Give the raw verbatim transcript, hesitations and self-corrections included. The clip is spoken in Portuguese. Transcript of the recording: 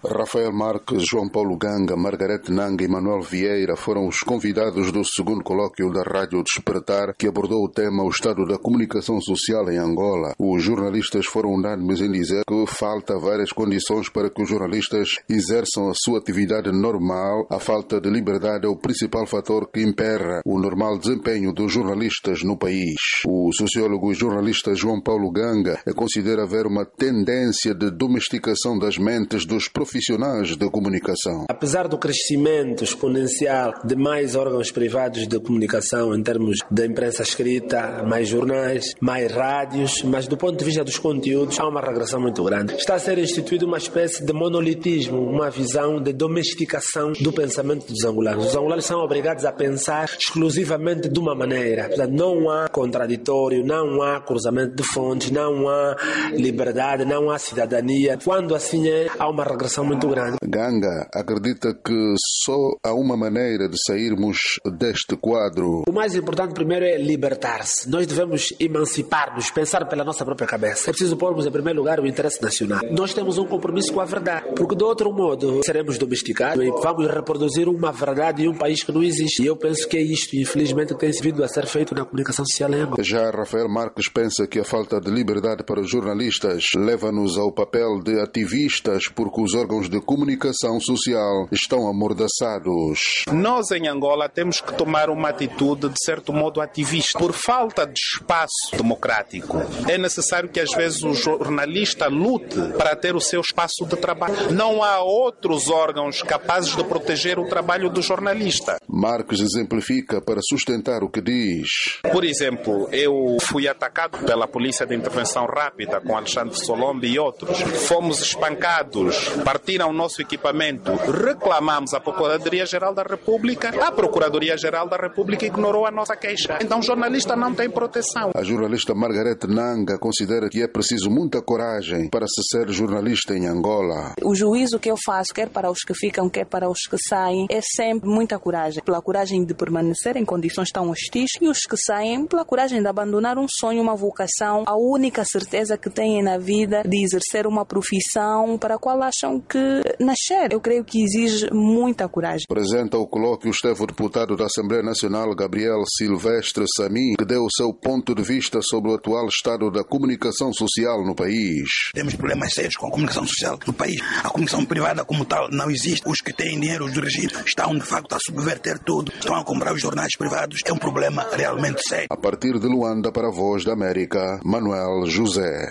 Rafael Marques, João Paulo Ganga, Margarete Nanga e Manuel Vieira foram os convidados do segundo colóquio da Rádio Despertar, que abordou o tema o estado da comunicação social em Angola. Os jornalistas foram unânimes em dizer que falta várias condições para que os jornalistas exerçam a sua atividade normal. A falta de liberdade é o principal fator que impera o normal desempenho dos jornalistas no país. O sociólogo e jornalista João Paulo Ganga considera haver uma tendência de domesticação das mentes dos profissionais de comunicação. Apesar do crescimento exponencial de mais órgãos privados de comunicação em termos da imprensa escrita, mais jornais, mais rádios, mas do ponto de vista dos conteúdos há uma regressão muito grande. Está a ser instituído uma espécie de monolitismo, uma visão de domesticação do pensamento dos angolanos. Os angolanos são obrigados a pensar exclusivamente de uma maneira. Portanto, não há contraditório, não há cruzamento de fontes, não há liberdade, não há cidadania. Quando assim é, há uma regressão muito grande. Ganga acredita que só há uma maneira de sairmos deste quadro. O mais importante primeiro é libertar-se. Nós devemos emancipar-nos, pensar pela nossa própria cabeça. É preciso pormos em primeiro lugar o interesse nacional. Nós temos um compromisso com a verdade, porque de outro modo seremos domesticados e vamos reproduzir uma verdade em um país que não existe. E eu penso que é isto, infelizmente, que tem vindo a ser feito na comunicação social em Angola. Já Rafael Marques pensa que a falta de liberdade para os jornalistas leva-nos ao papel de ativistas, porque os órgãos de comunicação social estão amordaçados. Nós em Angola temos que tomar uma atitude de certo modo ativista. Por falta de espaço democrático, é necessário que às vezes o jornalista lute para ter o seu espaço de trabalho. Não há outros órgãos capazes de proteger o trabalho do jornalista. Marques exemplifica para sustentar o que diz. Por exemplo, eu fui atacado pela Polícia de Intervenção Rápida com Alexandre Solombe e outros. Fomos espancados, partiram o nosso equipamento, reclamamos à Procuradoria-Geral da República, a Procuradoria-Geral da República ignorou a nossa queixa. Então o jornalista não tem proteção. A jornalista Margarete Nanga considera que é preciso muita coragem para se ser jornalista em Angola. O juízo que eu faço, quer para os que ficam, quer para os que saem, é sempre muita coragem. Pela coragem de permanecer em condições tão hostis, e os que saem pela coragem de abandonar um sonho, uma vocação, a única certeza que têm na vida de exercer uma profissão para a qual acham que nascer. Eu creio que exige muita coragem. Presente ao colóquio esteve o deputado da Assembleia Nacional, Gabriel Silvestre Sami, que deu o seu ponto de vista sobre o atual estado da comunicação social no país. Temos problemas sérios com a comunicação social no país. A comunicação privada como tal não existe. Os que têm dinheiro do regime estão de facto a subverter tudo. Estão a comprar os jornais privados. É um problema realmente sério. A partir de Luanda para a Voz da América, Manuel José.